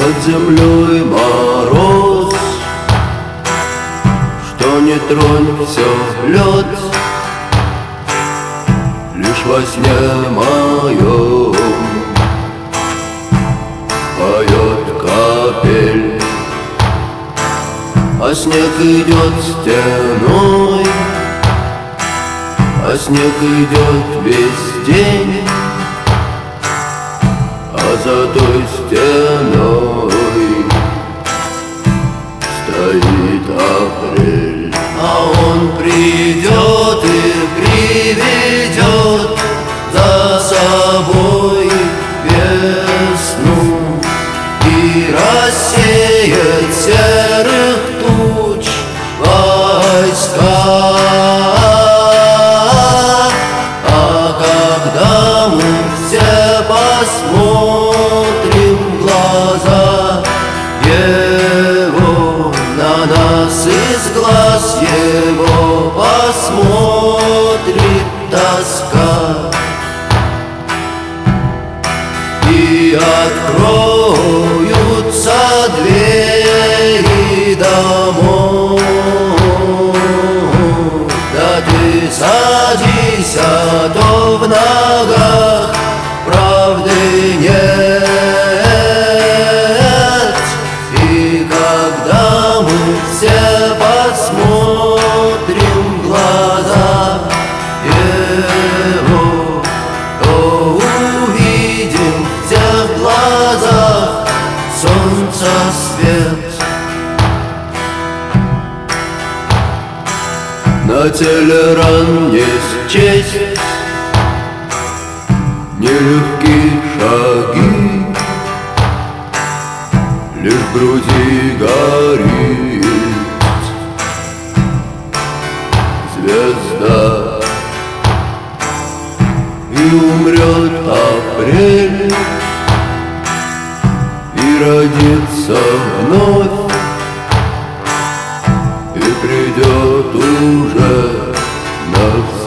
Над землей мороз, что не тронь, все лед. Лишь во сне моем поет капель, а снег идет стеной, а снег идет весь день. А за той стеной стоит апрель. А он придет и приведет за собой весну и рассеет серых туч войска. А когда мы все посмотрим в глаза его, на нас из глаз его посмотрит тоска, и откроются двери домов. Да ты садись, а то в ногах правды нет. И когда мы все посмотрим в глаза его, то увидим в тех глазах солнца свет. На теле ран не счесть нелегкие шаги, лишь в груди горит звезда. И умрет апрель, и родится вновь, и придет уже навсегда.